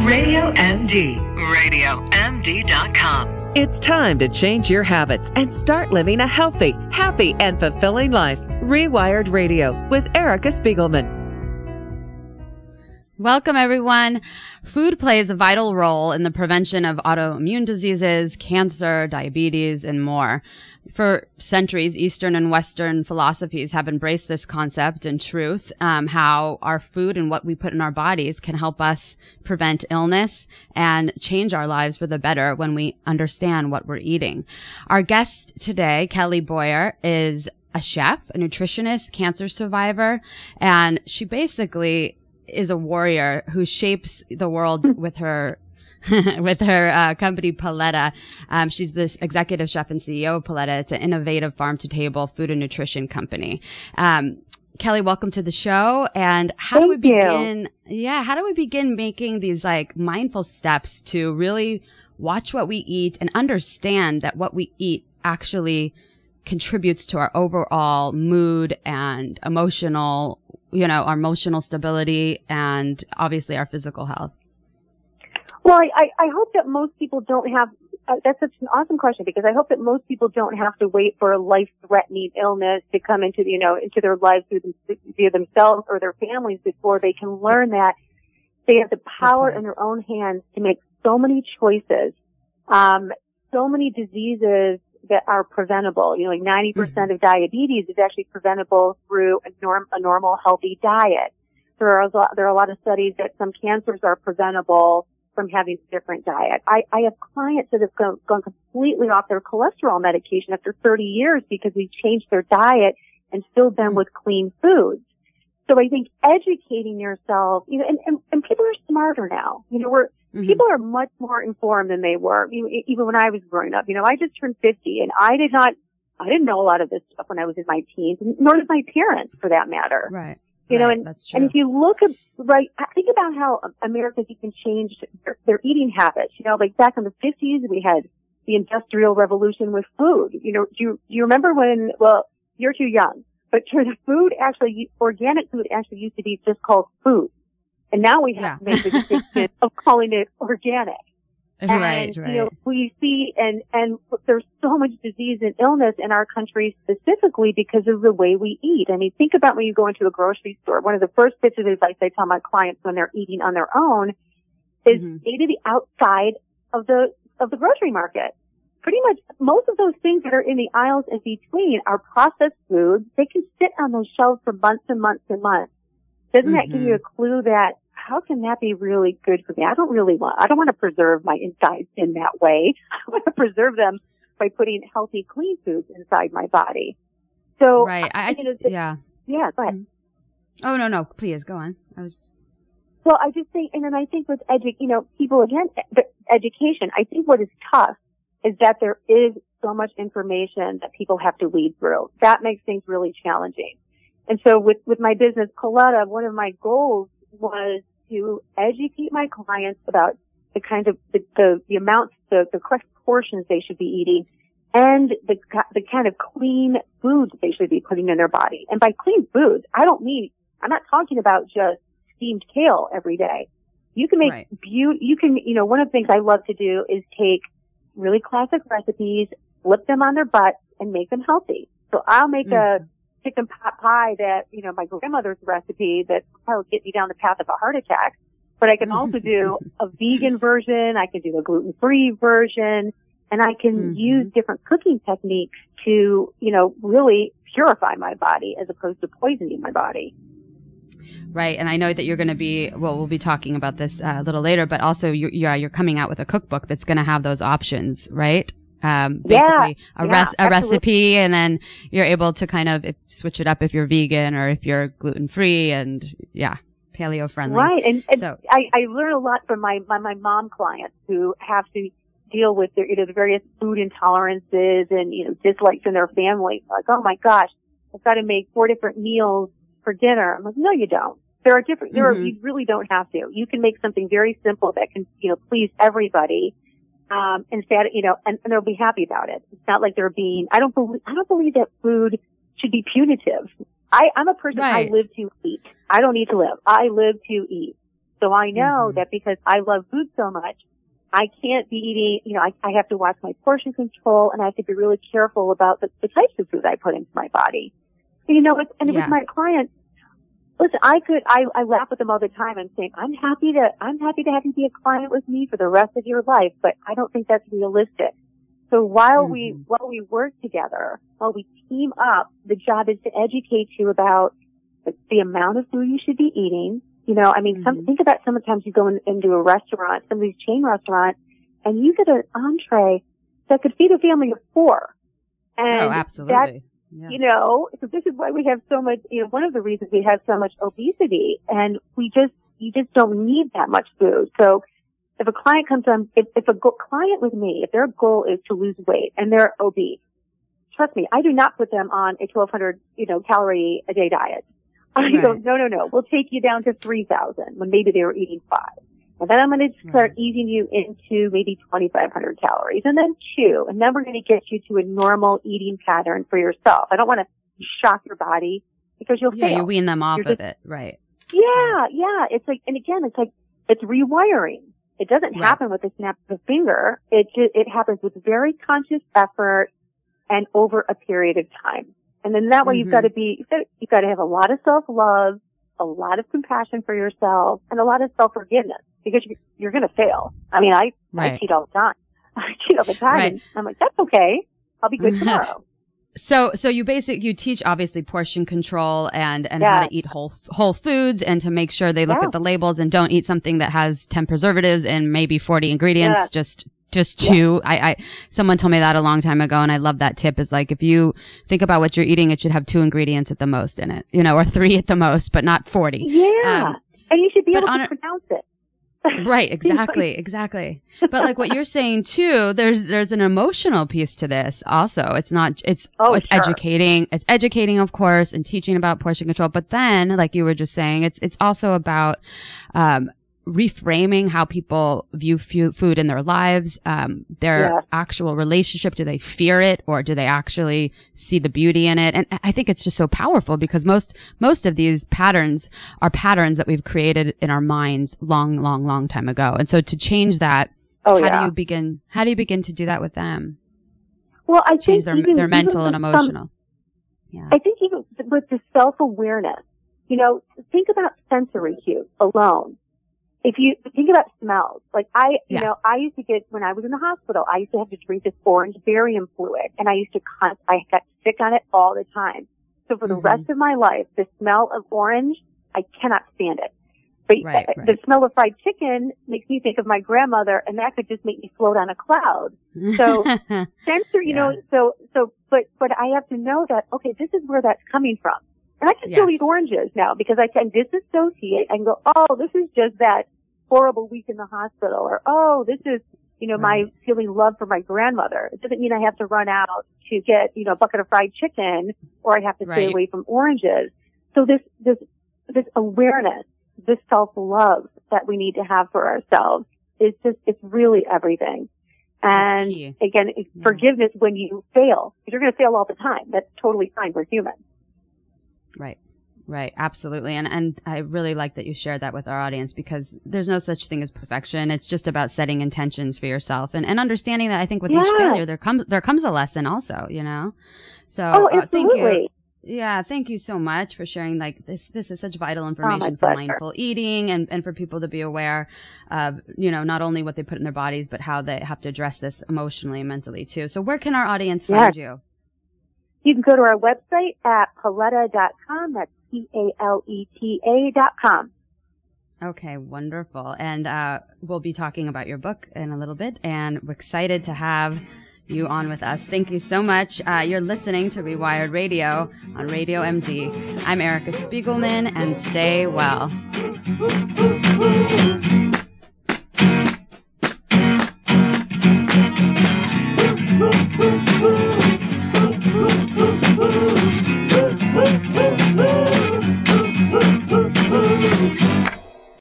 Radio MD. RadioMD.com. It's time to change your habits and start living a healthy, happy, and fulfilling life. Rewired Radio with Erica Spiegelman. Welcome, everyone. Food plays a vital role in the prevention of autoimmune diseases, cancer, diabetes, and more. For centuries, Eastern and Western philosophies have embraced this concept and truth, how our food and what we put in our bodies can help us prevent illness and change our lives for the better when we understand what we're eating. Our guest today, Kelly Boyer, is a chef, a nutritionist, cancer survivor, and she basically is a warrior who shapes the world with her company Paletta. She's this executive chef and CEO of Paletta. It's an innovative farm-to-table food and nutrition company. Kelly, welcome to the show. And how do we begin? Yeah, how do we begin making these like mindful steps to really watch what we eat and understand that what we eat actually contributes to our overall mood and emotional, our emotional stability and obviously our physical health? Well, I hope that most people don't have, that's such an awesome question, because I hope that most people don't have to wait for a life-threatening illness to come into, into their lives via themselves or their families before they can learn that they have the power in their own hands to make so many choices, so many diseases that are preventable. Like 90% of diabetes is actually preventable through a normal, healthy diet. There are a lot of studies that some cancers are preventable from having a different diet. I have clients that have gone completely off their cholesterol medication after 30 years because we changed their diet and filled them with clean foods. So I think educating yourself, and people are smarter now. People are much more informed than they were, even when I was growing up. I just turned 50 and I didn't know a lot of this stuff when I was in my teens, nor did my parents for that matter. Right. That's true. And if you look at, think about how America's even changed their eating habits. Like back in the 50s, we had the Industrial Revolution with food. Do you remember when, well, you're too young, but the food actually, organic food actually used to be just called food. And now we have to make the decision of calling it organic. Right. We see, and there's so much disease and illness in our country specifically because of the way we eat. I mean, think about when you go into a grocery store. One of the first bits of advice I tell my clients when they're eating on their own is stay to the outside of the grocery market. Pretty much most of those things that are in the aisles in between are processed foods. They can sit on those shelves for months and months and months. Doesn't that give you a clue that how can that be really good for me? I don't want to preserve my insides in that way. I want to preserve them by putting healthy, clean foods inside my body. So, right. Yeah, go ahead. Oh, no, please go on. Well, I just think, and then I think with people again, the education, I think what is tough is that there is so much information that people have to weed through. That makes things really challenging. And so with my business, Paletta, one of my goals was to educate my clients about the kind of, the amounts, the correct portions they should be eating and the kind of clean foods they should be putting in their body. And by clean foods, I'm not talking about just steamed kale every day. You can make one of the things I love to do is take really classic recipes, flip them on their butt and make them healthy. So I'll make a chicken pot pie that, my grandmother's recipe that will get me down the path of a heart attack. But I can also do a vegan version. I can do a gluten-free version. And I can use different cooking techniques to, really purify my body as opposed to poisoning my body. Right. And I know that you're going to be, we'll be talking about this a little later, but also you're coming out with a cookbook that's going to have those options, right? Basically a recipe, and then you're able to kind of switch it up if you're vegan or if you're gluten free and paleo friendly. Right. And so I learn a lot from my mom clients who have to deal with their, the various food intolerances and, dislikes in their family. Like, oh my gosh, I've got to make 4 different meals for dinner. I'm like, no, you don't. You really don't have to. You can make something very simple that can, please everybody. Instead, and they'll be happy about it. It's not like they're being, I don't believe that food should be punitive. I'm a person, I live to eat. I don't need to live. I live to eat. So I know that because I love food so much, I can't be eating, I have to watch my portion control, and I have to be really careful about the types of food I put into my body. With my clients, listen, I laugh with them all the time and say, I'm happy to have you be a client with me for the rest of your life, but I don't think that's realistic. So while we work together, while we team up, the job is to educate you about the amount of food you should be eating. Think about sometimes you go into a restaurant, some of these chain restaurants, and you get an entree that could feed a family of 4. And absolutely. So this is why we have so much, one of the reasons we have so much obesity, and you just don't need that much food. So if a client comes on, if a client with me, if their goal is to lose weight and they're obese, trust me, I do not put them on a 1,200, calorie a day diet. I go, no, we'll take you down to 3,000 when maybe they were eating 5. And then I'm going to start easing you into maybe 2,500 calories and then 2. And then we're going to get you to a normal eating pattern for yourself. I don't want to shock your body because you'll fail. You wean them off of it. Right. Yeah. It's like it's rewiring. It doesn't happen with a snap of a finger. It happens with very conscious effort and over a period of time. And then that way you've got to have a lot of self-love, a lot of compassion for yourself, and a lot of self-forgiveness because you're going to fail. I mean, I cheat all the time. I cheat all the time. Right. And I'm like, that's okay. I'll be good tomorrow. So you teach obviously portion control and how to eat whole foods and to make sure they look at the labels and don't eat something that has 10 preservatives and maybe 40 ingredients, just 2. Someone told me that a long time ago, and I love that tip. Is like, if you think about what you're eating, it should have 2 ingredients at the most in it, or 3 at the most, but not 40. Yeah. And you should be able to pronounce it. Right. Exactly. But like what you're saying too, there's an emotional piece to this also. It's educating. It's educating, of course, and teaching about portion control. But then, like you were just saying, it's also about, reframing how people view food in their lives, their actual relationship. Do they fear it, or do they actually see the beauty in it? And I think it's just so powerful because most of these patterns are patterns that we've created in our minds long time ago. And so to change that, how do you begin to do that with them? Well, I change think their mental and emotional. I think even with the self-awareness, think about sensory cues alone. If you think about smells, like I used to get, when I was in the hospital, I used to have to drink this orange barium fluid, and I got sick on it all the time. So for the rest of my life, the smell of orange, I cannot stand it. But the smell of fried chicken makes me think of my grandmother, and that could just make me float on a cloud. So sensory, but I have to know that, okay, this is where that's coming from. And I can still eat oranges now because I can disassociate and go, oh, this is just that horrible week in the hospital, or, oh, this is, my feeling love for my grandmother. It doesn't mean I have to run out to get, a bucket of fried chicken, or I have to stay away from oranges. So this awareness, this self-love that we need to have for ourselves is it's really everything. And again, it's forgiveness when you fail, because you're going to fail all the time. That's totally fine. We're human. Right. Absolutely. And I really like that you shared that with our audience, because there's no such thing as perfection. It's just about setting intentions for yourself and understanding that I think with each failure, there comes a lesson also, So absolutely. Thank you so much for sharing this is such vital information for mindful eating and for people to be aware of, not only what they put in their bodies, but how they have to address this emotionally and mentally too. So where can our audience find you? You can go to our website at paleta.com. That's PALETA.com. Okay, wonderful. And we'll be talking about your book in a little bit, and we're excited to have you on with us. Thank you so much. You're listening to Rewired Radio on Radio MD. I'm Erica Spiegelman, and stay well.